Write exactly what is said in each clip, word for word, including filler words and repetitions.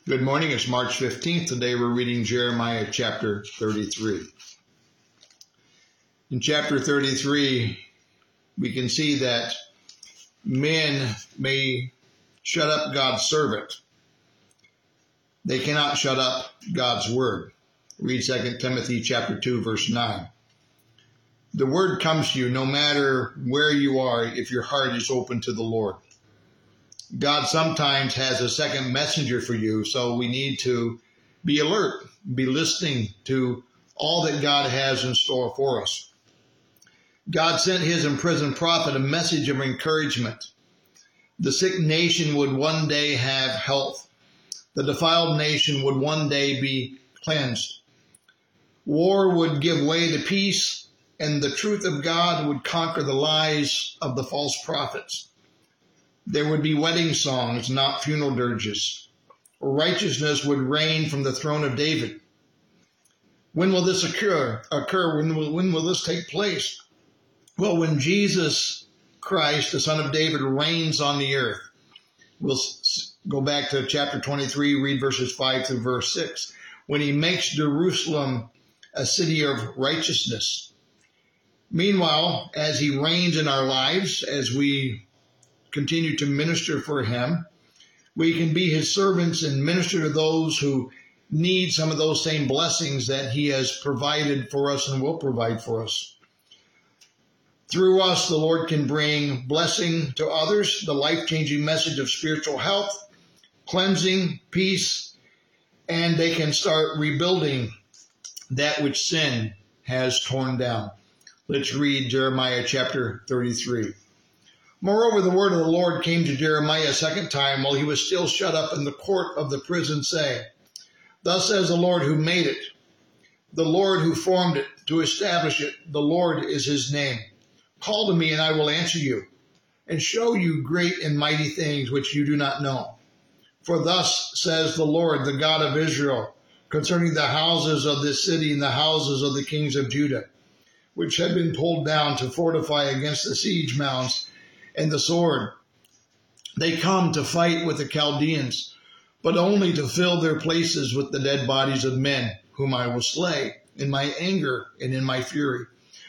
Good morning. It's March fifteenth. Today we're reading Jeremiah chapter thirty-three. In chapter thirty-three, we can see that men may shut up God's servant. They cannot shut up God's word. Read Second Timothy chapter two, verse nine. The word comes to you no matter where you are if your heart is open to the Lord. God sometimes has a second messenger for you, so we need to be alert, be listening to all that God has in store for us. God sent his imprisoned prophet a message of encouragement. The sick nation would one day have health. The defiled nation would one day be cleansed. War would give way to peace, and the truth of God would conquer the lies of the false prophets. There would be wedding songs, not funeral dirges. Righteousness would reign from the throne of David. When will this occur? Occur? When will, when will this take place? Well, when Jesus Christ, the Son of David, reigns on the earth. We'll go back to chapter twenty-three, read verses five through verse six. When he makes Jerusalem a city of righteousness. Meanwhile, as he reigns in our lives, as we continue to minister for him, we can be his servants and minister to those who need some of those same blessings that he has provided for us and will provide for us. Through us, the Lord can bring blessing to others, the life-changing message of spiritual health, cleansing, peace, and they can start rebuilding that which sin has torn down. Let's read Jeremiah chapter thirty-three. Moreover, the word of the Lord came to Jeremiah a second time while he was still shut up in the court of the prison, saying, Thus says the Lord who made it, the Lord who formed it to establish it, the Lord is his name. Call to me, and I will answer you, and show you great and mighty things which you do not know. For thus says the Lord, the God of Israel, concerning the houses of this city and the houses of the kings of Judah, which had been pulled down to fortify against the siege mounds and the sword. They come to fight with the Chaldeans, but only to fill their places with the dead bodies of men, whom I will slay in my anger and in my fury.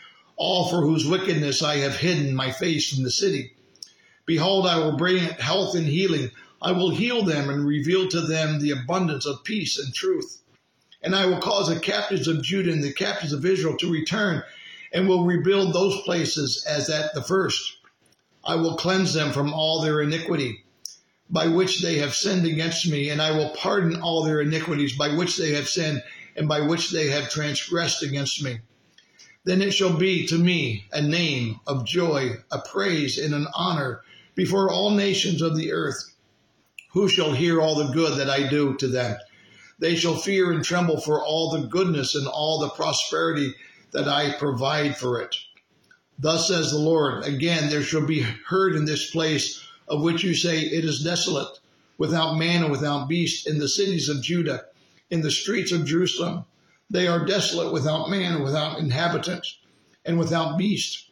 All for whose wickedness I have hidden my face from the city. Behold, I will bring health and healing. I will heal them and reveal to them the abundance of peace and truth. And I will cause the captives of Judah and the captives of Israel to return, and will rebuild those places as at the first. I will cleanse them from all their iniquity, by which they have sinned against me, and I will pardon all their iniquities by which they have sinned, and by which they have transgressed against me. Then it shall be to me a name of joy, a praise, and an honor before all nations of the earth, who shall hear all the good that I do to them. They shall fear and tremble for all the goodness and all the prosperity that I provide for it. Thus says the Lord, again, there shall be heard in this place of which you say it is desolate, without man and without beast, in the cities of Judah, in the streets of Jerusalem. They are desolate, without man and without inhabitant, and without beast.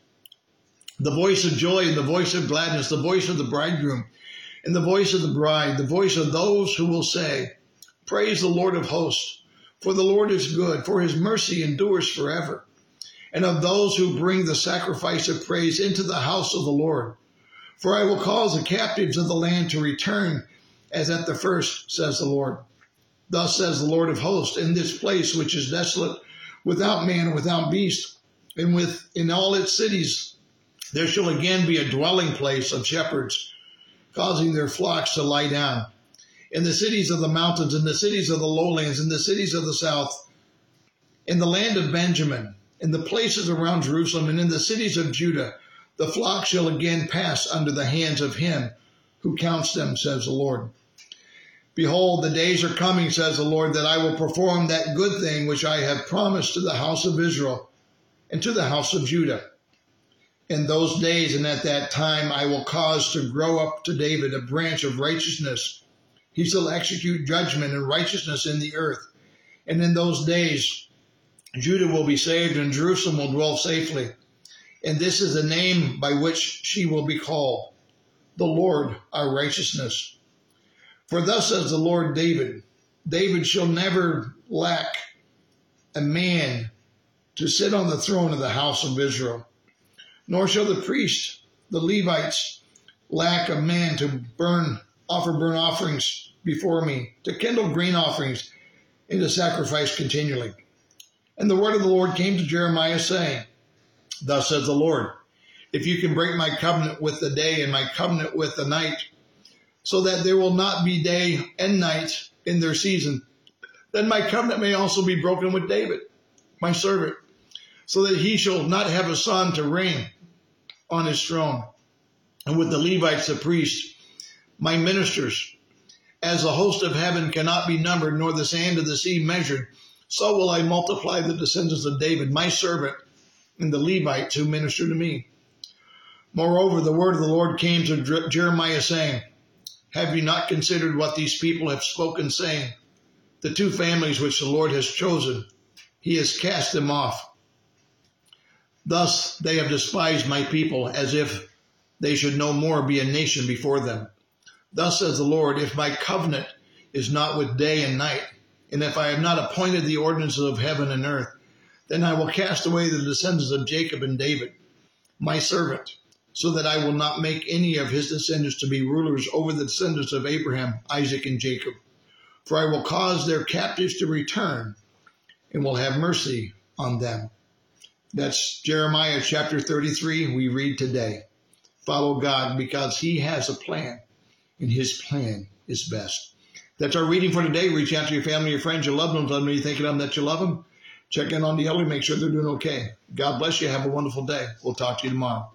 The voice of joy and the voice of gladness, the voice of the bridegroom and the voice of the bride, the voice of those who will say, Praise the Lord of hosts, for the Lord is good, for his mercy endures forever. And of those who bring the sacrifice of praise into the house of the Lord. For I will cause the captives of the land to return as at the first, says the Lord. Thus says the Lord of hosts, in this place which is desolate, without man and without beast, and with in all its cities, there shall again be a dwelling place of shepherds, causing their flocks to lie down. In the cities of the mountains, in the cities of the lowlands, in the cities of the south, in the land of Benjamin, in the places around Jerusalem, and in the cities of Judah, the flock shall again pass under the hands of him who counts them, says the Lord. Behold, the days are coming, says the Lord, that I will perform that good thing which I have promised to the house of Israel and to the house of Judah. In those days and at that time I will cause to grow up to David a branch of righteousness. He shall execute judgment and righteousness in the earth. And in those days Judah will be saved, and Jerusalem will dwell safely. And this is the name by which she will be called, the Lord our righteousness. For thus says the Lord David, David shall never lack a man to sit on the throne of the house of Israel, nor shall the priests, the Levites, lack a man to burn, offer burnt offerings before me, to kindle grain offerings, and to sacrifice continually. And the word of the Lord came to Jeremiah, saying, Thus says the Lord, if you can break my covenant with the day and my covenant with the night, so that there will not be day and night in their season, then my covenant may also be broken with David, my servant, so that he shall not have a son to reign on his throne. And with the Levites, the priests, my ministers, as the host of heaven cannot be numbered, nor the sand of the sea measured, so will I multiply the descendants of David, my servant, and the Levites who minister to me. Moreover, the word of the Lord came to Jeremiah, saying, Have you not considered what these people have spoken, saying, The two families which the Lord has chosen, he has cast them off. Thus they have despised my people, as if they should no more be a nation before them. Thus says the Lord, if my covenant is not with day and night, and if I have not appointed the ordinances of heaven and earth, then I will cast away the descendants of Jacob and David, my servant, so that I will not make any of his descendants to be rulers over the descendants of Abraham, Isaac, and Jacob. For I will cause their captives to return, and will have mercy on them. That's Jeremiah chapter thirty-three we read today. Follow God because he has a plan, and his plan is best. That's our reading for today. Reach out to your family, your friends, your loved ones. Let them know you think of them, that you love them. Check in on the elderly. Make sure they're doing okay. God bless you. Have a wonderful day. We'll talk to you tomorrow.